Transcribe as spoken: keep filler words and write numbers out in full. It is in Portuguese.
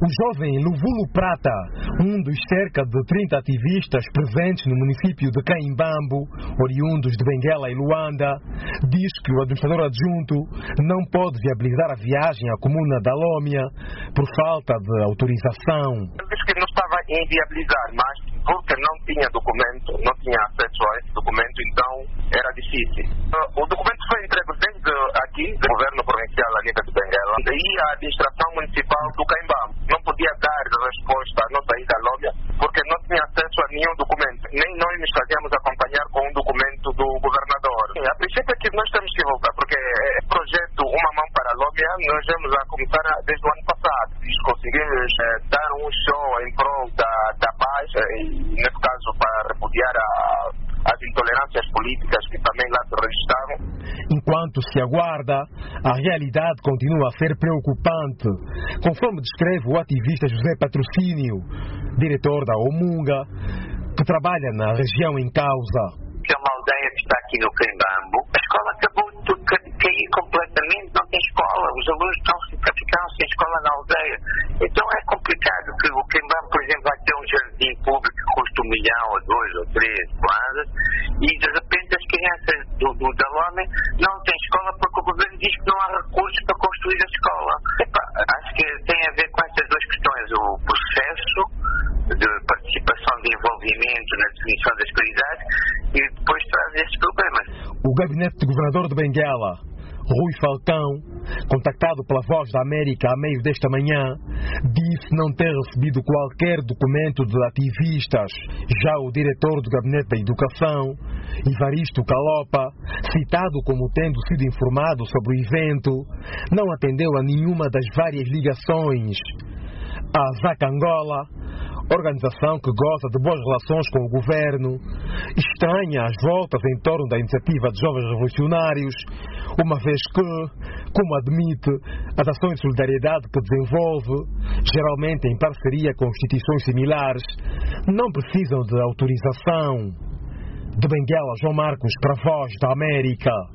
O jovem Luvulo Prata, um dos cerca de trinta ativistas presentes no município de Caimbambo, oriundos de Benguela e Luanda, diz que o administrador adjunto não pode viabilizar a viagem à comuna da Lômia por falta de autorização. Diz que não estava a inviabilizar, mas porque não tinha documento, não tinha acesso a esse documento, então era difícil. O documento foi entregue desde aqui, do governo provincial ali de Benguela, e a administração municipal do Caimbambo. Não podia dar resposta à nossa ida à Lômia, porque não tinha acesso a nenhum documento. Nem nós nos fazíamos acompanhar com um documento do governador. A princípio é que nós temos que voltar, porque o projeto Uma Mão para a Lômia, nós vamos a começar desde o ano passado. E conseguimos eh, dar um show em prol da, da paz, eh, e nesse caso para repudiar a, as intolerâncias políticas que também lá se registraram. Enquanto se aguarda, a realidade continua a ser preocupante, conforme descreve o ativista José Patrocínio, diretor da Omunga, que trabalha na região em causa. Que é uma aldeia que está aqui no Caimbambo. A escola acabou de cair completamente, não tem escola. Os alunos estão, ficaram sem escola na aldeia. Então é complicado que o Caimbambo, por exemplo, vai ter um jardim público que custa um milhão, ou dois, ou três, quadras, e de repente as crianças do, do, da Lômia não têm escola porque o governo diz que não há recursos para construir a escola. Epa, acho que tem a ver com estas duas questões. O processo de participação, de envolvimento na definição das prioridades, e depois traz esses problemas. O gabinete do governador de Benguela, Rui Falcão, contactado pela Voz da América a meio desta manhã, disse não ter recebido qualquer documento de ativistas. Já o diretor do Gabinete da Educação, Ivaristo Calopa, citado como tendo sido informado sobre o evento, não atendeu a nenhuma das várias ligações. A Zacangola, organização que goza de boas relações com o governo, estranha as voltas em torno da iniciativa de jovens revolucionários, uma vez que, como admite, as ações de solidariedade que desenvolve, geralmente em parceria com instituições similares, não precisam de autorização. De Benguela, João Marcos, para a Voz da América.